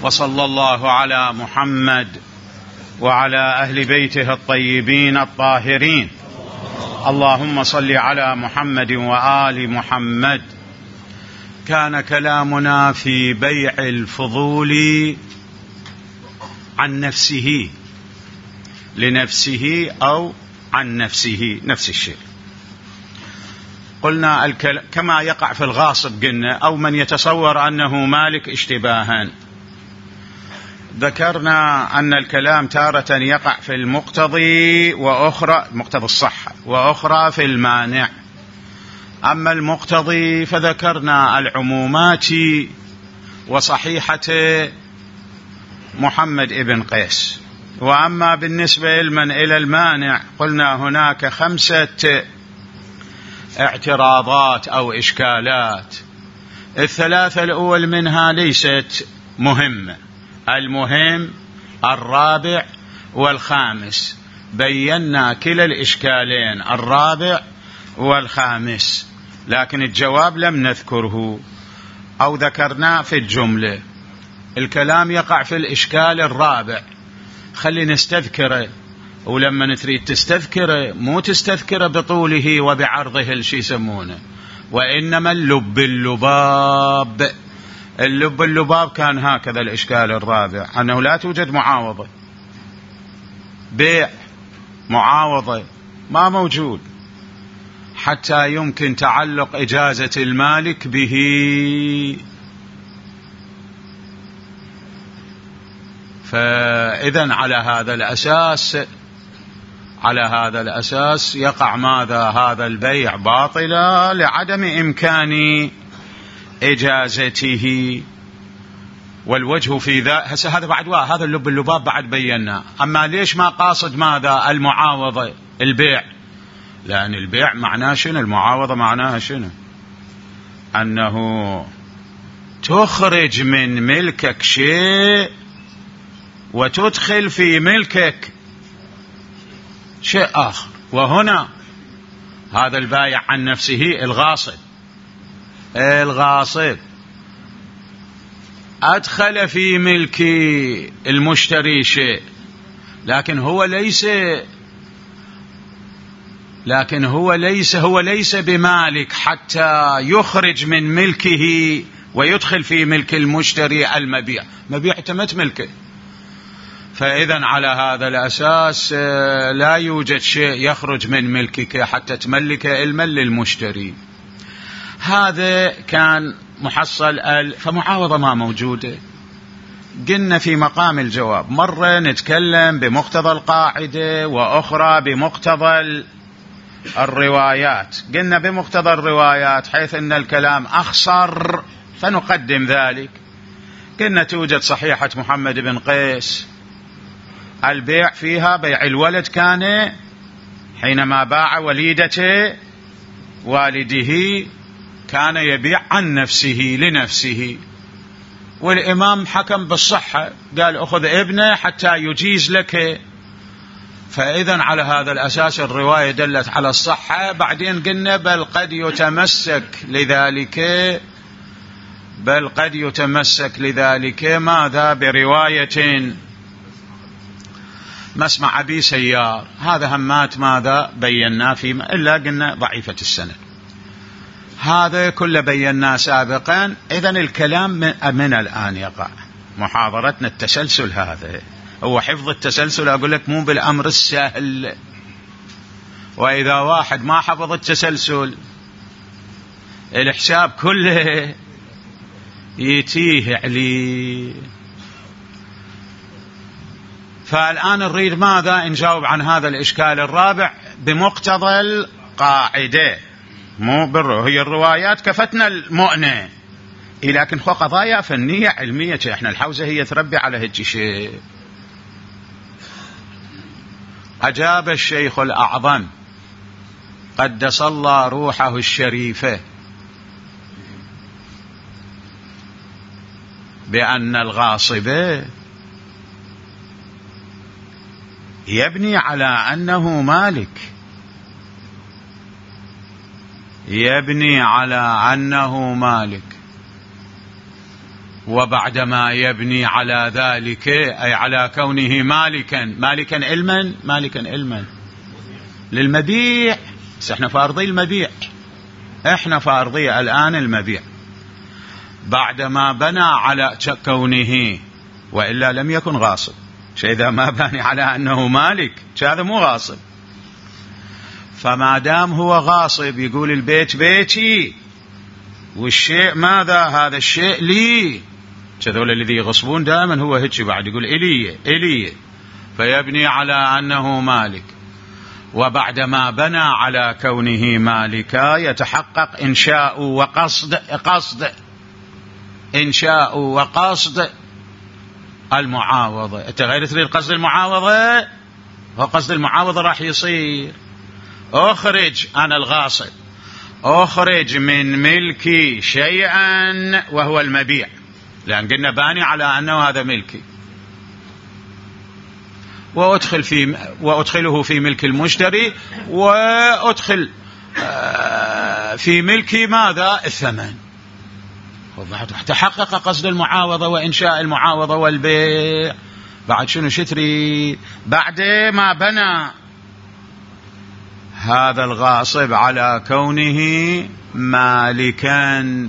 وصلى الله على محمد وعلى أهل بيته الطيبين الطاهرين. اللهم صل على محمد وآل محمد. كان كلامنا في بيع الفضول عن نفسه لنفسه أو عن نفسه، نفس الشيء. قلنا كما يقع في الغاصب، قلنا أو من يتصور أنه مالك اشتباها. ذكرنا أن الكلام تارة يقع في المقتضي وأخرى مقتضى الصحة وأخرى في المانع. أما المقتضي فذكرنا العمومات وصحيحة محمد ابن قيس. وأما بالنسبة إلى المانع قلنا هناك 5 اعتراضات أو إشكالات. 3 الأول منها ليست مهمة، المهم 4 و5. بينا كلا الإشكالين 4 و5، لكن الجواب لم نذكره أو ذكرناه في الجملة. الكلام يقع في الإشكال الرابع، خلي نستذكره، ولما تريد تستذكره مو تستذكره بطوله وبعرضه الشي يسمونه، وإنما اللب اللباب. اللب اللباب كان هكذا الإشكال الرابع، أنه لا توجد معاوضة، بيع معاوضة ما موجود حتى يمكن تعلق إجازة المالك به. فإذن على هذا الأساس يقع ماذا؟ هذا البيع باطلا لعدم إمكان إجازته. والوجه في هذا بعد هذا اللب اللباب بعد بينا. أما ليش ما قاصد ماذا؟ المعاوضة، البيع، لأن البيع معناه شنو؟ المعاوضة معناها شنو؟ أنه تخرج من ملكك شيء وتدخل في ملكك شيء آخر. وهنا هذا البايع عن نفسه الغاصب أدخل في ملك المشتري شيء، لكن هو ليس بمالك حتى يخرج من ملكه ويدخل في ملك المشتري المبيع. مبيع تمت ملكه. فإذن على هذا الأساس لا يوجد شيء يخرج من ملكك حتى تملك علما للمشتري. هذا كان محصل فمعاوضة ما موجودة. قلنا في مقام الجواب مرة نتكلم بمقتضى القاعدة وأخرى بمقتضى الروايات. قلنا بمقتضى الروايات حيث أن الكلام أخصر فنقدم ذلك. قلنا توجد صحيحة محمد بن قيس، البيع فيها بيع الولد، كان حينما باع وليدة والده كان يبيع عن نفسه لنفسه، والإمام حكم بالصحة، قال أخذ ابنه حتى يجيز لك. فإذن على هذا الأساس الرواية دلت على الصحة. بعدين قلنا بل قد يتمسك لذلك ماذا؟ برواية مسمع أبي سيار. هذا همات ماذا بينا فيما إلا قلنا ضعيفة السند. هذا كله بينا سابقا. إذن الكلام من الآن يقع محاضرتنا التسلسل. هذا هو حفظ التسلسل. أقول لك مو بالأمر السهل، وإذا واحد ما حفظ التسلسل الحساب كله يتيه عليه. فالآن نريد ماذا؟ نجاوب عن هذا الإشكال الرابع بمقتضى القاعدة، مو هي الروايات كفتنا المؤنة، لكن خو قضايا فنية علمية. احنا الحوزة هي تربي على هجي شيء. أجاب الشيخ الأعظم قدس الله روحه الشريفة بأن الغاصب يبني على أنه مالك، يبني على أنه مالك، وبعدما يبني على ذلك أي على كونه مالكا علما للمبيع. احنا فارضي المبيع، احنا فارضي الآن المبيع بعدما بنى على كونه، وإلا لم يكن غاصب. إذا ما بني على أنه مالك هذا مو غاصب. فما دام هو غاصب يقول البيت بيتي والشيء ماذا؟ هذا الشيء لي. هذول الذي يغصبون دائما هو هيك بعد يقول إلي، فيبني على أنه مالك. وبعدما بنى على كونه مالكا يتحقق إنشاء وقصد المعاوضة. أنت غير تريد قصد المعاوضة، وقصد المعاوضة راح يصير أخرج أنا الغاصب، أخرج من ملكي شيئا وهو المبيع، لأن قلنا باني على أنه هذا ملكي، وأدخله في ملك المشتري، وأدخل في ملكي ماذا؟ الثمن. تحقق قصد المعاوضة وإنشاء المعاوضة والبيع. بعد شنو تريد؟ بعد ما بنى هذا الغاصب على كونه مالكا،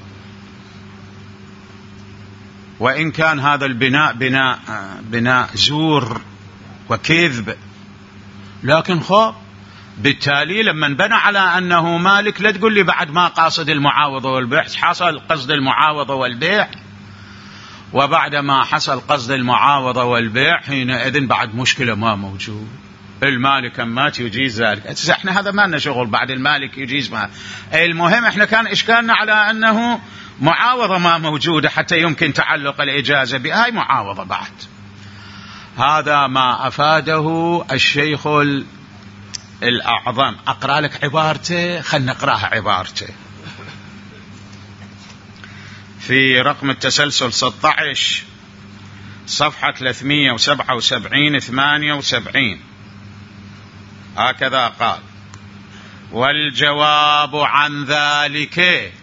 وإن كان هذا البناء بناء زور وكذب، لكن بالتالي لما بنى على أنه مالك لا تقول لي بعد ما قاصد المعاوضة والبيع. حصل قصد المعاوضة والبيع، وبعد ما حصل قصد المعاوضة والبيع حينئذ بعد مشكلة ما موجود. المالك مات يجيز ذلك. احنا هذا ما لنا شغل بعد المالك يجيز ما. المهم احنا كان إشكالنا على أنه معاوضة ما موجودة حتى يمكن تعلق الإجازة بها. هاي معاوضة بعد. هذا ما أفاده الشيخ الأعظم. أقرأ لك عبارته، خلنا نقرأها عبارته في رقم التسلسل 16 صفحة 377-78. هكذا قال: والجواب عن ذلك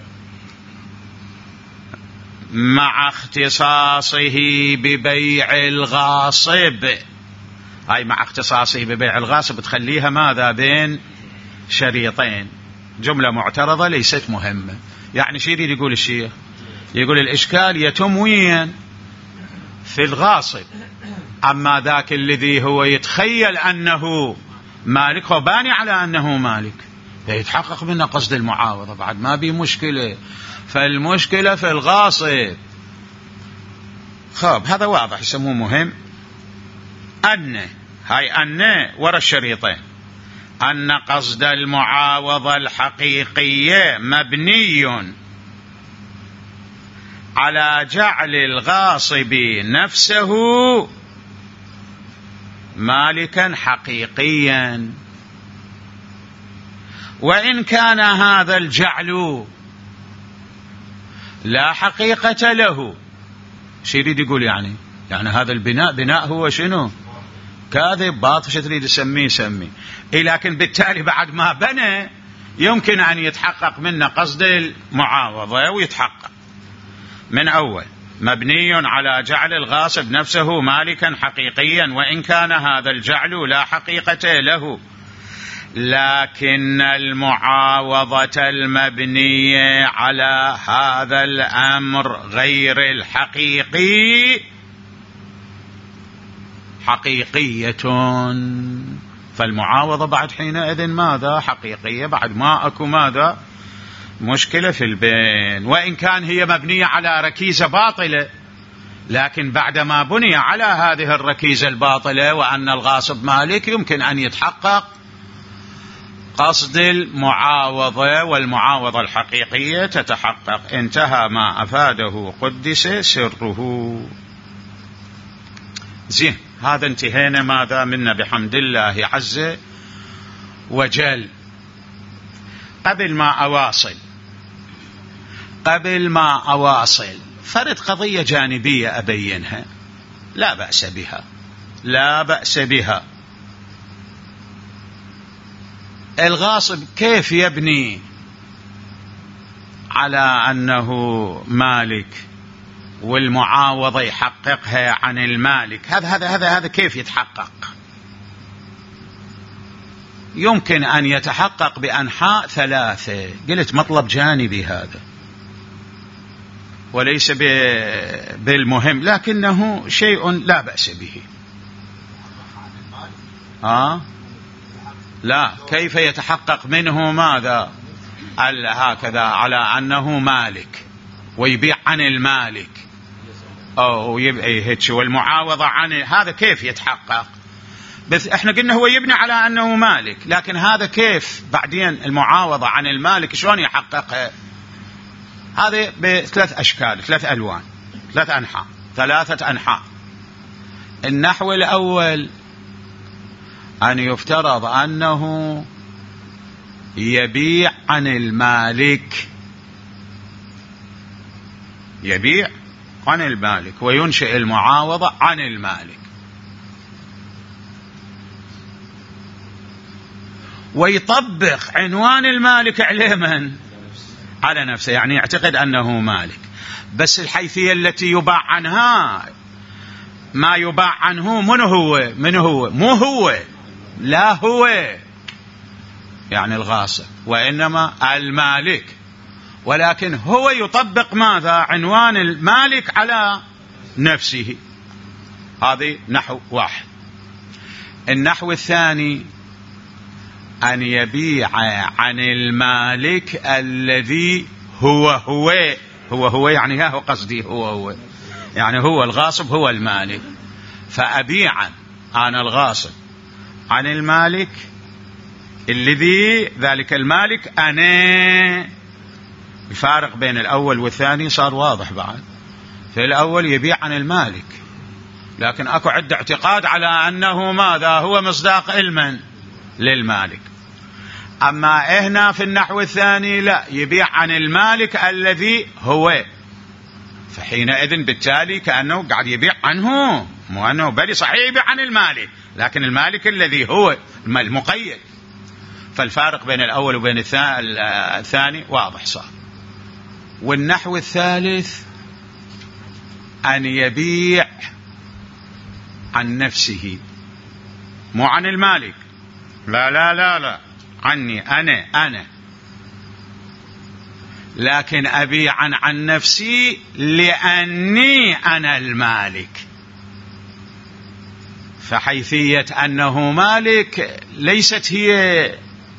مع اختصاصه ببيع الغاصب. هاي مع اختصاصه ببيع الغاصب تخليها ماذا؟ بين شريطين، جملة معترضة ليست مهمة. يعني شو يريد يقول الشيخ؟ يقول الإشكال يتم وين؟ في الغاصب. أما ذاك الذي هو يتخيل أنه مالك، هو باني على أنه مالك، يتحقق منه قصد المعاوضة، بعد ما بي مشكلة. فالمشكلة في الغاصب. هذا واضح، يسموه مهم. أن ورا الشريطين أن قصد المعاوضة الحقيقية مبني على جعل الغاصب نفسه مالكا حقيقيا، وإن كان هذا الجعل لا حقيقة له. شو يريد يقول؟ يعني هذا بناء هو شنو؟ كاذب، باطل، شو تريد تسميه سميه. لكن بالتالي بعد ما بنى يمكن أن يتحقق منه قصد المعاوضة، ويتحقق من أول مبني على جعل الغاصب نفسه مالكا حقيقيا، وإن كان هذا الجعل لا حقيقة له، لكن المعاوضة المبنية على هذا الأمر غير الحقيقي حقيقية. فالمعاوضة بعد حينئذ ماذا؟ حقيقية، بعد ما أكو ماذا؟ مشكلة في البين. وإن كان هي مبنية على ركيزة باطلة، لكن بعدما بني على هذه الركيزة الباطلة وأن الغاصب مالك يمكن أن يتحقق قصد المعاوضة، والمعاوضة الحقيقية تتحقق. انتهى ما أفاده قدس سره. زين، هذا انتهينا ماذا منا بحمد الله عز وجل. قبل ما أواصل فرد قضية جانبية أبينها، لا بأس بها. الغاصب كيف يبني على أنه مالك؟ والمعاوضة يحققها عن المالك، هذا كيف يتحقق؟ يمكن أن يتحقق بأنحاء ثلاثة. قلت مطلب جانبي هذا وليس بالمهم، لكنه شيء لا بأس به. لا، كيف يتحقق منه ماذا؟ هكذا على أنه مالك ويبيع عن المالك أو يبقى هيك، والمعاوضة عن هذا كيف يتحقق؟ بس احنا قلنا هو يبني على أنه مالك، لكن هذا كيف بعدين المعاوضة عن المالك شلون يحققها؟ هذه بثلاث أشكال، ثلاث ألوان، ثلاث أنحاء، ثلاثة أنحاء. النحو الأول أن يفترض أنه يبيع عن المالك، يبيع عن المالك وينشئ المعاوضة عن المالك، ويطبق عنوان المالك عليه من؟ على نفسه، يعني يعتقد أنه مالك، بس الحيثية التي يباع عنها ما يباع عنه من هو؟ مو هو، لا هو يعني الغاصب، وإنما المالك، ولكن هو يطبق ماذا؟ عنوان المالك على نفسه. هذه نحو واحد. النحو الثاني أن يبيع عن المالك الذي هو يعني هو قصدي هو يعني هو الغاصب هو المالك، فأبيع أنا الغاصب عن المالك الذي ذلك المالك أنا. الفارق بين الأول والثاني صار واضح بعد. في الأول يبيع عن المالك، لكن أكو عدة اعتقاد على أنه ماذا؟ هو مصداق علما للمالك. أما هنا في النحو الثاني لا، يبيع عن المالك الذي هو، فحينئذ بالتالي كأنه قاعد يبيع عنه، مو أنه بل صحيح يبيع عن المالك، لكن المالك الذي هو المقيد. فالفارق بين الأول وبين الثاني واضح صار. والنحو الثالث أن يبيع عن نفسه، مو عن المالك، لا لا لا لا، عني أنا، لكن أبيع عن نفسي لأني أنا المالك. فحيثية أنه مالك ليست هي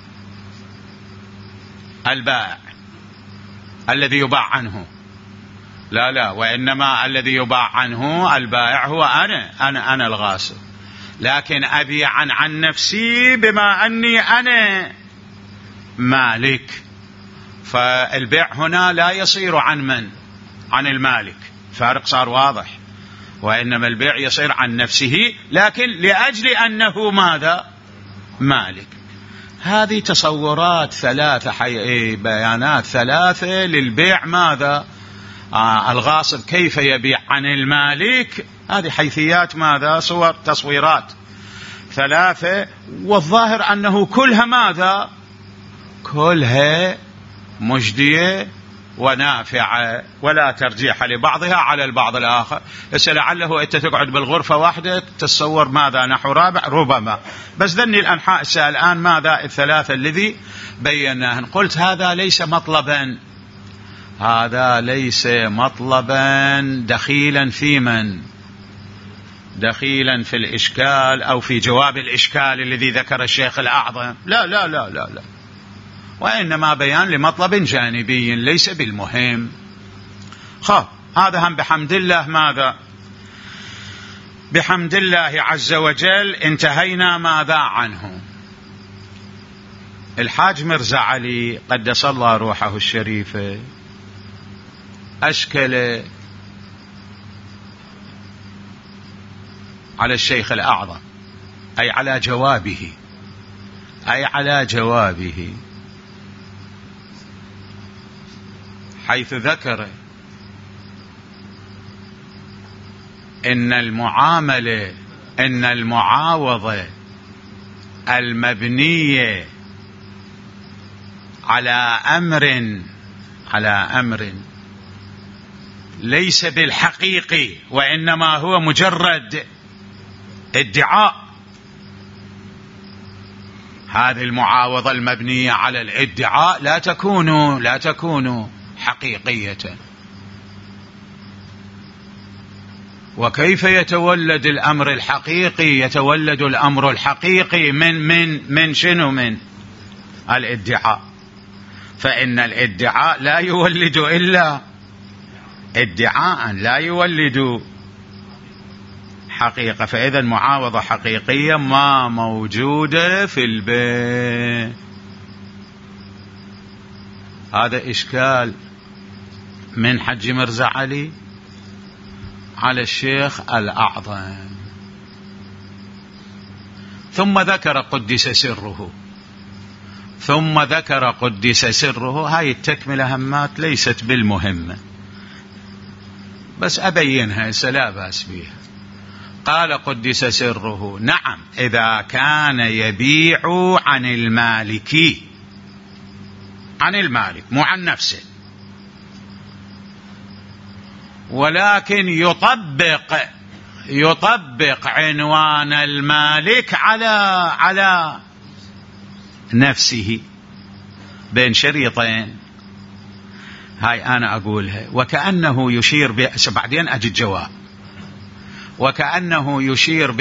البائع الذي يباع عنه، لا لا، وإنما الذي يباع عنه البائع هو أنا الغاصب، لكن أبيع عن نفسي بما أني أنا مالك. فالبيع هنا لا يصير عن من؟ عن المالك، فارق صار واضح. وإنما البيع يصير عن نفسه، لكن لأجل أنه ماذا؟ مالك. هذه تصورات ثلاثة، بيانات ثلاثة للبيع ماذا؟ الغاصب كيف يبيع عن المالك. هذه حيثيات ماذا؟ صور، تصويرات ثلاثة، والظاهر أنه كلها ماذا؟ كلها مجدية ونافعة، ولا ترجيح لبعضها على البعض الآخر. لعله أنت تقعد بالغرفة واحدة تتصور ماذا نحو رابع ربما، بس ذني الأنحاء الآن ماذا؟ الثلاثة الذي بيناهن. قلت هذا ليس مطلبا، هذا ليس مطلبا دخيلا في من؟ دخيلا في الإشكال أو في جواب الإشكال الذي ذكر الشيخ الأعظم، لا لا لا لا لا، وإنما بيان لمطلب جانبي ليس بالمهم. هذا هم بحمد الله ماذا؟ بحمد الله عز وجل انتهينا ماذا عنه. الحاج مرزا علي قدس الله روحه الشريفة أشكل على الشيخ الأعظم، أي على جوابه، حيث ذكر إن المعاوضة المبنية على أمر ليس بالحقيقي، وإنما هو مجرد ادعاء. هذه المعاوضة المبنية على الادعاء لا تكون حقيقية. وكيف يتولد الأمر الحقيقي؟ يتولد الأمر الحقيقي من شنو؟ من الادعاء. فإن الادعاء لا يولد إلا ادعاء، لا يولد حقيقة. فإذا معاوضة حقيقية ما موجودة في البيع. هذا إشكال من حج مرزا علي على الشيخ الأعظم. ثم ذكر قدس سره. هاي التكملة همات ليست بالمهمة، بس أبينها لا بأس بها. قال قدس سره: نعم، إذا كان يبيع عن المالك مو عن نفسه، ولكن يطبق عنوان المالك على نفسه بين شريطين. هاي أنا أقولها. وكأنه يشير بعدين أجي الجواب. وكأنه يشير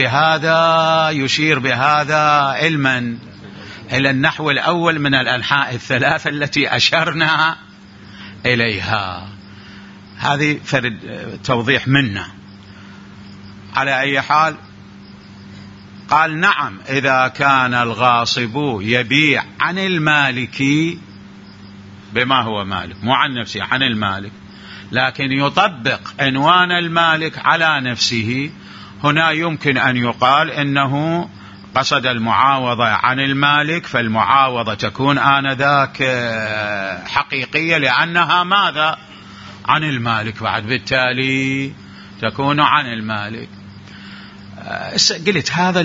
بهذا علما إلى النحو الأول من الأنحاء الثلاثة التي أشرنا إليها. هذه فرد توضيح منا. على أي حال، قال: نعم، إذا كان الغاصب يبيع عن المالك بما هو مالك، مو عن نفسه، عن المالك، لكن يطبق عنوان المالك على نفسه، هنا يمكن أن يقال إنه قصد المعاوضة عن المالك، فالمعاوضة تكون آنذاك حقيقية لأنها ماذا؟ عن المالك، بعد بالتالي تكون عن المالك. قلت هذا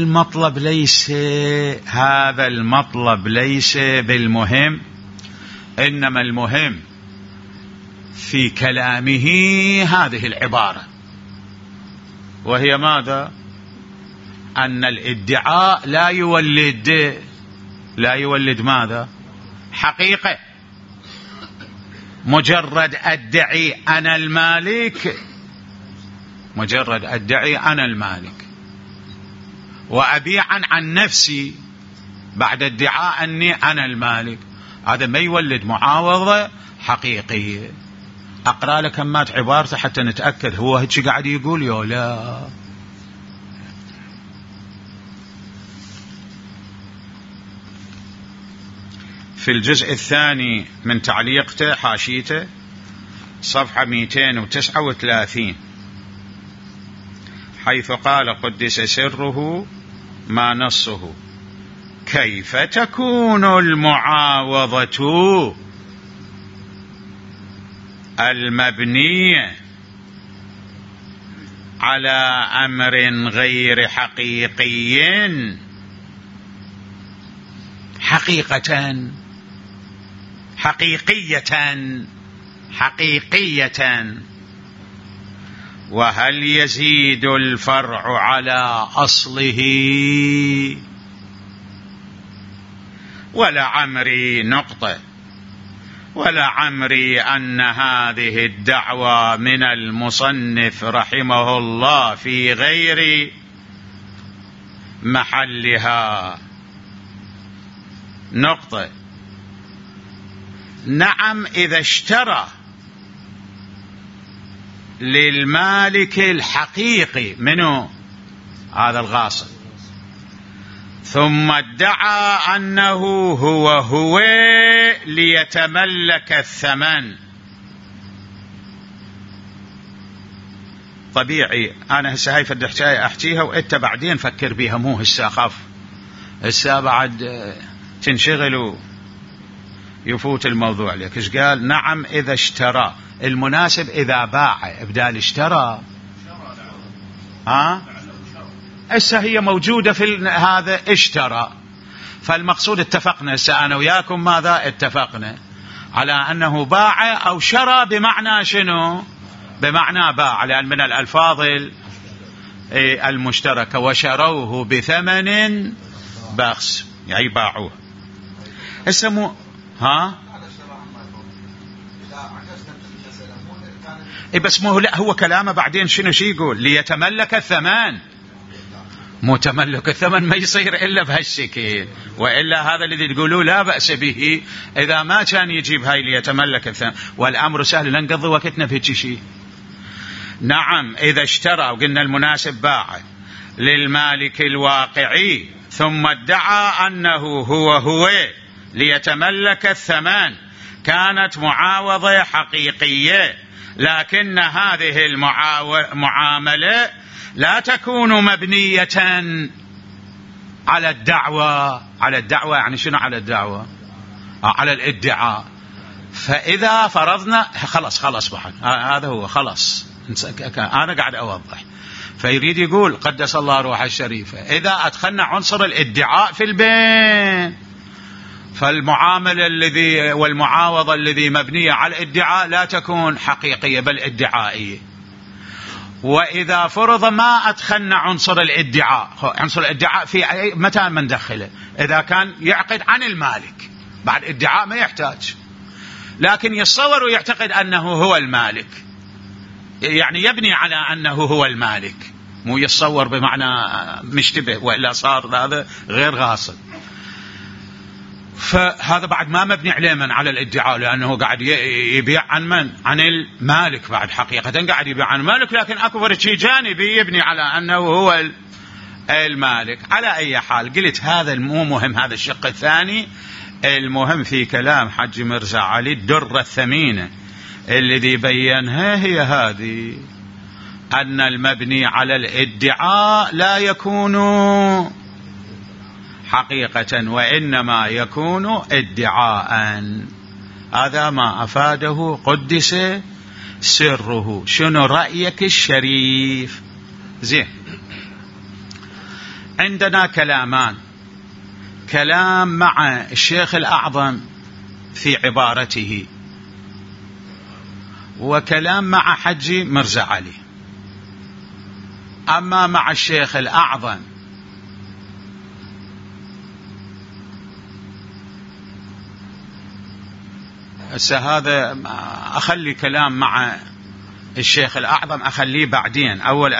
المطلب ليس بالمهم، إنما المهم في كلامه هذه العبارة، وهي ماذا؟ أن الادعاء لا يولد ماذا؟ حقيقة. مجرد أدعي أنا المالك وأبيعا عن نفسي بعد ادعاء أني أنا المالك، هذا ما يولد معاوضة حقيقية. أقرأ لك كمات عبارته حتى نتأكد هو هيك قاعد يقول يا لا. في الجزء الثاني من تعليقته حاشيته صفحة 239، حيث قال قدس سره ما نصه: كيف تكون المعاوضة المبنية على أمر غير حقيقي حقيقية، وهل يزيد الفرع على أصله؟ ولعمري أن هذه الدعوى من المصنف رحمه الله في غير محلها. نعم، إذا اشترى للمالك الحقيقي منه هذا الغاصب، ثم ادعى أنه هو ليتملك الثمن، طبيعي أنا هسه هاي فد حكاية أحكيها وإنت بعدين فكر بيها، مو هسه أخاف هسه بعد تنشغل يفوت الموضوع لك. إيش قال؟ نعم إذا اشترى، المناسب إذا باع بدال اشترى. هسه هي موجودة في هذا اشترى، فالمقصود اتفقنا هسه أنا وياكم ماذا اتفقنا على أنه باع أو شرى، بمعنى شنو؟ بمعنى باع، لأن من الألفاظ المشتركة وشروه بثمن بخس، يعني باعوه. اسمه بس مو لا، هو كلامه بعدين شنو يقول؟ ليتملك الثمن. متملك الثمن ما يصير إلا بهالشكل، وإلا هذا الذي تقولوا لا بأس به إذا ما كان يجيب هاي ليتملك الثمن، والأمر سهل، لا نقضي وقتنا في شيء. نعم، إذا اشترى وقلنا المناسب باع للمالك الواقعي ثم ادعى أنه هو ليتملك الثمن، كانت معاوضة حقيقية، لكن هذه المعاملة لا تكون مبنية على الدعوة. على الدعوة يعني شنو؟ على الدعوة، على الادعاء. فإذا فرضنا خلاص بحث هذا هو خلاص، أنا قاعد أوضح. فيريد يقول قدس الله روح الشريفة، إذا أدخلنا عنصر الادعاء في البين، فالمعاملة والمعاوضة الذي مبنية على الادعاء لا تكون حقيقية بل ادعائية. وإذا فرض ما أدخلنا عنصر الادعاء، عنصر الادعاء في متى من دخله؟ إذا كان يعقد عن المالك، بعد ادعاء ما يحتاج، لكن يتصور ويعتقد أنه هو المالك، يعني يبني على أنه هو المالك، مو يتصور بمعنى مشتبه، وإلا صار هذا غير غاصب. فهذا بعد ما مبني عليه من على الادعاء، لأنه قاعد يبيع عن من؟ عن المالك، بعد حقيقة قاعد يبيع عن المالك، لكن أكبر شيء جانبي يبني على أنه هو المالك. على أي حال قلت هذا مو مهم، هذا الشق الثاني. المهم في كلام حج مرزا علي الدرة الثمينة الذي بينها هي هذه، أن المبني على الادعاء لا يكون حقيقة وإنما يكون ادعاء. هذا ما أفاده قدس سره. شنو رأيك الشريف؟ زين، عندنا كلامان، كلام مع الشيخ الأعظم في عبارته، وكلام مع حج مرزا علي. أما مع الشيخ الأعظم هذا أخلي كلام مع الشيخ الأعظم أخليه بعدين.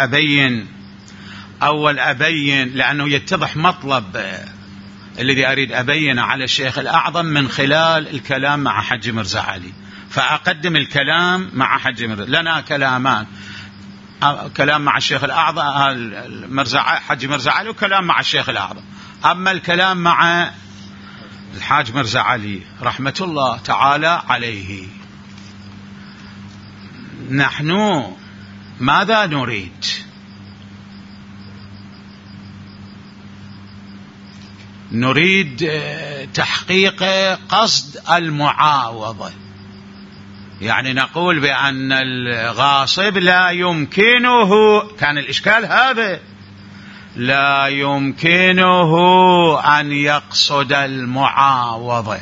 أول أبين لأنه يتضح مطلب الذي أريد أبينه على الشيخ الأعظم من خلال الكلام مع حج مرزا علي. فأقدم الكلام مع حج مرزا. لنا كلامان، كلام مع الشيخ الأعظم حج مرزا علي، وكلام مع الشيخ الأعظم. أما الكلام مع الحاج مرزا علي رحمة الله تعالى عليه، نحن ماذا نريد؟ نريد تحقيق قصد المعاوضة، يعني نقول بأن الغاصب لا يمكنه، كان الإشكال هذا، لا يمكنه أن يقصد المعاوضة.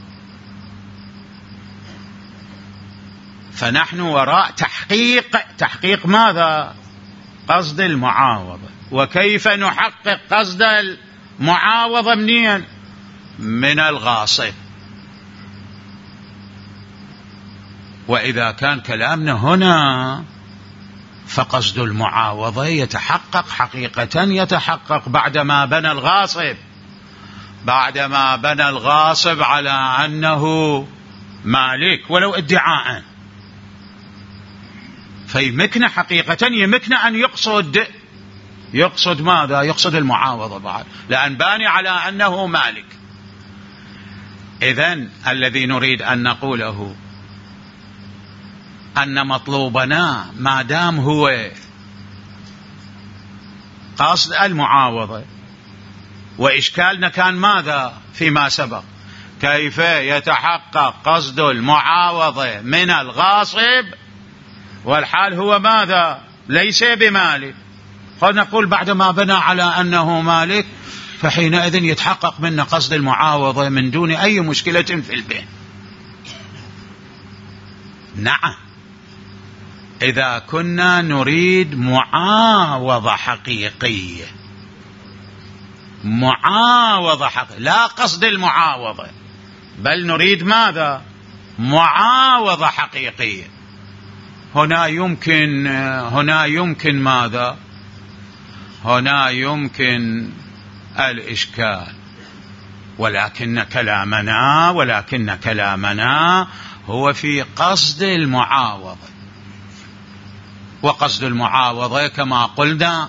فنحن وراء تحقيق ماذا؟ قصد المعاوضة. وكيف نحقق قصد المعاوضة؟ منين؟ من الغاصب. وإذا كان كلامنا هنا فقصد المعاوضة يتحقق حقيقة، يتحقق بعدما بنى الغاصب على أنه مالك ولو ادعاء، فيمكن حقيقة يمكن أن يقصد ماذا؟ يقصد المعاوضة بعد، لأن باني على أنه مالك. إذن الذي نريد أن نقوله أن مطلوبنا ما دام هو قصد المعاوضة، وإشكالنا كان ماذا فيما سبق؟ كيف يتحقق قصد المعاوضة من الغاصب والحال هو ماذا؟ ليس بمالك. قد نقول بعدما بنى على أنه مالك فحينئذ يتحقق منا قصد المعاوضة من دون أي مشكلة في البين. نعم، إذا كنا نريد معاوضة حقيقية، معاوضة حقيقية، لا قصد المعاوضة، بل نريد ماذا؟ معاوضة حقيقية. هنا يمكن ماذا؟ هنا يمكن الإشكال، ولكن كلامنا هو في قصد المعاوضة. وقصد المعاوضة كما قلنا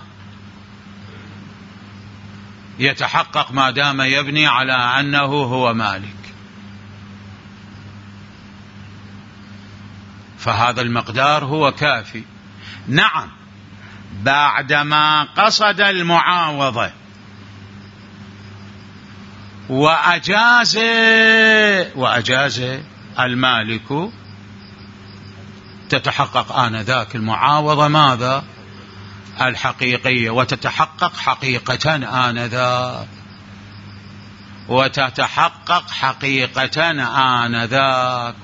يتحقق ما دام يبني على أنه هو مالك، فهذا المقدار هو كافي. نعم، بعدما قصد المعاوضة وأجاز المالك تتحقق آنذاك المعاوضة ماذا؟ الحقيقية، وتتحقق حقيقة آنذاك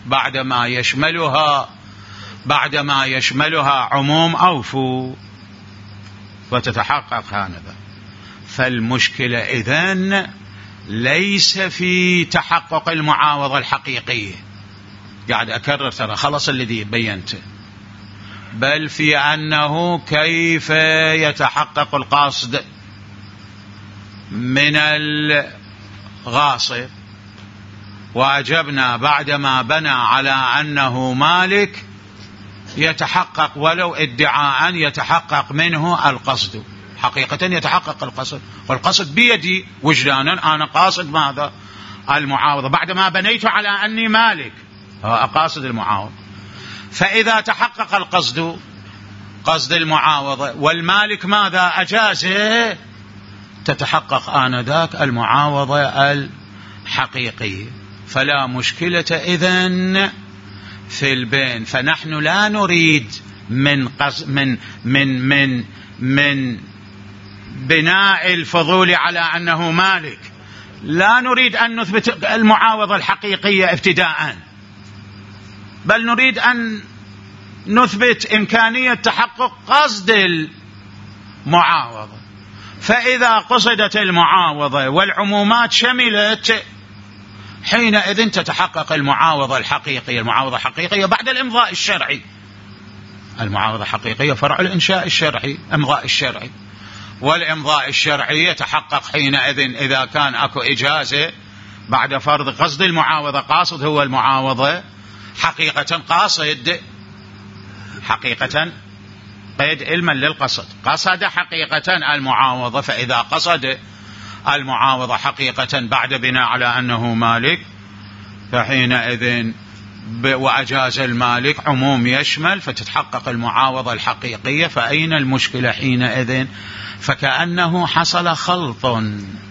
بعدما يشملها عموم أوفوا، وتتحقق آنذاك. فالمشكلة إذن ليس في تحقق المعاوضة الحقيقية، قاعد أكرر ترى خلص الذي بينته، بل في أنه كيف يتحقق القصد من الغاصب. وأجبنا بعدما بنى على أنه مالك يتحقق ولو ادعاء يتحقق منه القصد، حقيقة يتحقق القصد، والقصد بيدي وجدانا، أنا قاصد ماذا؟ المعاوضة، بعدما بنيت على أني مالك أقاصد المعاوضة. فإذا تحقق القصد، قصد المعاوضة، والمالك ماذا؟ أجازه، تتحقق آنذاك المعاوضة الحقيقية، فلا مشكلة إذن في البين. فنحن لا نريد من بناء الفضول على أنه مالك، لا نريد أن نثبت المعاوضة الحقيقية ابتداءً، بل نريد أن نثبت إمكانية تحقق قصد المعاوضة. فإذا قصدت المعاوضة والعمومات شملت، حينئذ تتحقق المعاوضة الحقيقية. المعاوضة الحقيقية بعد الإمضاء الشرعي، المعاوضة الحقيقية فرع الإنشاء الشرعي، إمضاء الشرعي، والإمضاء الشرعي يتحقق حينئذ إذا كان أكو إجازة بعد فرض قصد المعاوضة. قاصد هو المعاوضة حقيقة، قاصد حقيقة قيد علما للقصد، قصد حقيقة المعاوضة. فإذا قصد المعاوضة حقيقة بعد بناء على أنه مالك، فحينئذ وأجاز المالك عموم يشمل، فتتحقق المعاوضة الحقيقية. فأين المشكلة حينئذ؟ فكأنه حصل خلط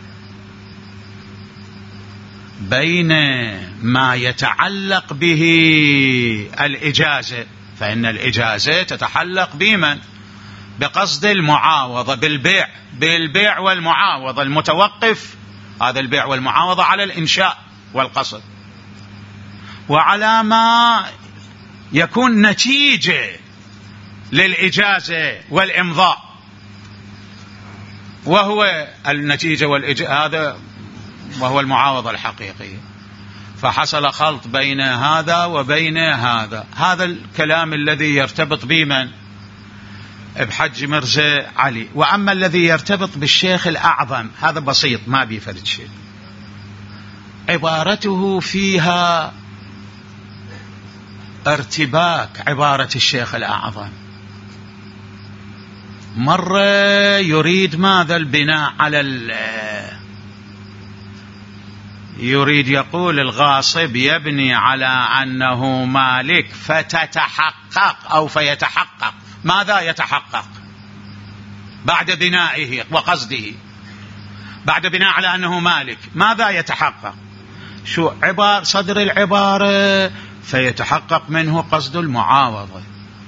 بين ما يتعلق به الإجازة، فإن الإجازة تتعلق بمن؟ بقصد المعاوضة، بالبيع والمعاوضة، المتوقف هذا البيع والمعاوضة على الإنشاء والقصد، وعلى ما يكون نتيجة للإجازة والإمضاء، وهو النتيجة هذا وهو المعاوضة الحقيقية. فحصل خلط بين هذا وبين هذا. هذا الكلام الذي يرتبط بمن؟ بحج مرزا علي. وأما الذي يرتبط بالشيخ الأعظم هذا بسيط، ما بيفرد شيء، عبارته فيها ارتباك. عبارة الشيخ الأعظم مرة يريد ماذا؟ البناء على يريد يقول الغاصب يبني على أنه مالك فتتحقق أو فيتحقق. ماذا يتحقق؟ بعد بنائه وقصده، بعد بناء على أنه مالك ماذا يتحقق؟ شو صدر العبارة؟ فيتحقق منه قصد المعاوضة.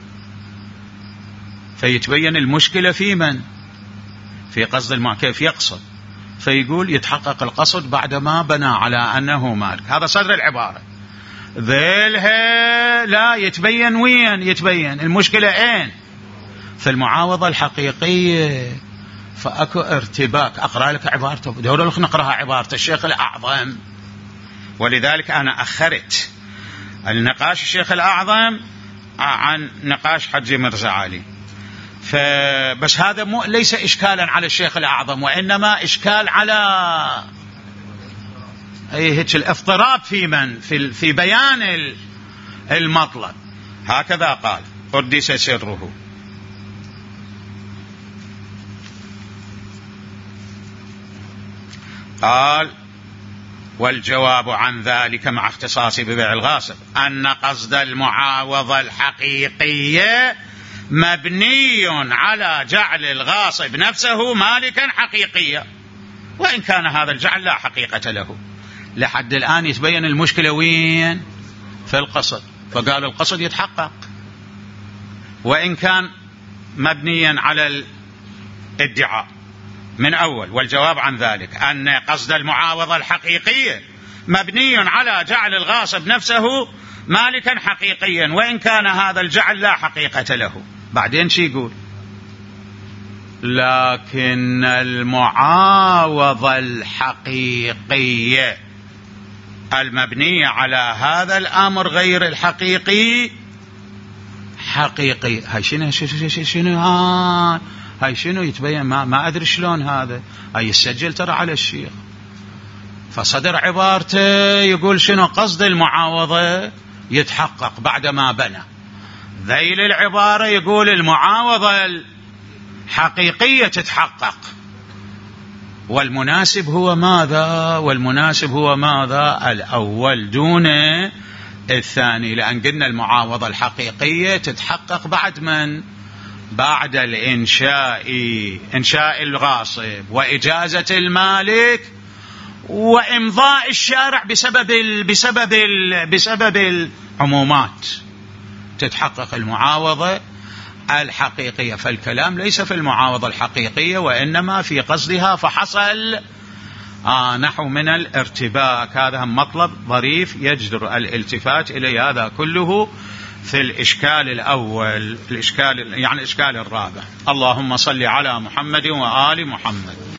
فيتبين المشكلة في من؟ في قصد كيف يقصد. فيقول يتحقق القصد بعدما بنى على أنه مالك، هذا صدر العبارة. ذيلها لا يتبين. وين يتبين المشكلة؟ اين؟ في المعاوضة الحقيقية. فأكو ارتباك. أقرأ لك عبارته، دور لك نقرأها عبارة الشيخ الأعظم. ولذلك أنا أخرت النقاش الشيخ الأعظم عن نقاش حجي مرزا علي. فبس هذا ليس إشكالا على الشيخ الأعظم، وإنما إشكال على هيك الاضطراب في بيان المطلب. هكذا قال قدس سره. قال: والجواب عن ذلك مع اختصاصي ببيع الغاصب أن قصد المعاوضة الحقيقية مبني على جعل الغاصب نفسه مالكا حقيقيا، وإن كان هذا الجعل لا حقيقة له. لحد الآن يتبين المشكلة وين؟ في القصد. فقال القصد يتحقق وإن كان مبنيا على الادعاء من أول. والجواب عن ذلك أن قصد المعاوضة الحقيقية مبني على جعل الغاصب نفسه مالكا حقيقيا، وإن كان هذا الجعل لا حقيقة له. بعدين شي يقول: لكن المعاوضة الحقيقية المبنية على هذا الأمر غير الحقيقي حقيقي. هاي شنو هاي شنو يتبين؟ ما أدري شلون هذا. هاي يسجل ترى على الشيخ. فصدر عبارته يقول شنو قصد المعاوضة يتحقق بعدما بنى. ذيل العبارة يقول المعاوضة الحقيقية تتحقق. والمناسب هو ماذا؟ والمناسب هو ماذا؟ الأول دون الثاني. لأن قلنا المعاوضة الحقيقية تتحقق بعد من؟ بعد إنشاء الغاصب وإجازة المالك وإمضاء الشارع بسبب العمومات تتحقق المعاوضة الحقيقية. فالكلام ليس في المعاوضة الحقيقية وإنما في قصدها، فحصل نحو من الارتباك. هذا مطلب ظريف يجدر الالتفات إليه. هذا كله في الإشكال الأول، الإشكال الرابع. اللهم صل على محمد وآل محمد.